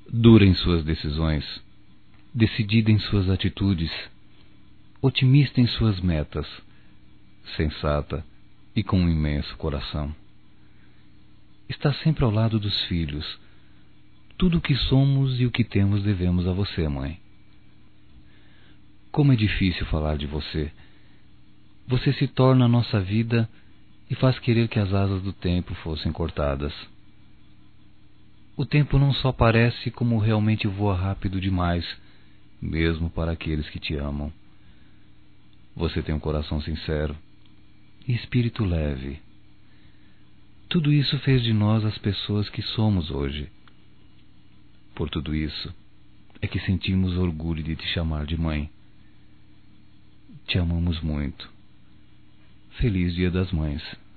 dura em suas decisões, decidida em suas atitudes, otimista em suas metas, sensata e com um imenso coração. Está sempre ao lado dos filhos. Tudo o que somos e o que temos devemos a você, mãe. Como é difícil falar de você. Você se torna a nossa vida e faz querer que as asas do tempo fossem cortadas. O tempo não só parece, como realmente voa rápido demais, mesmo para aqueles que te amam. Você tem um coração sincero e espírito leve. Tudo isso fez de nós as pessoas que somos hoje. Por tudo isso, é que sentimos orgulho de te chamar de mãe. Te amamos muito. Feliz Dia das Mães.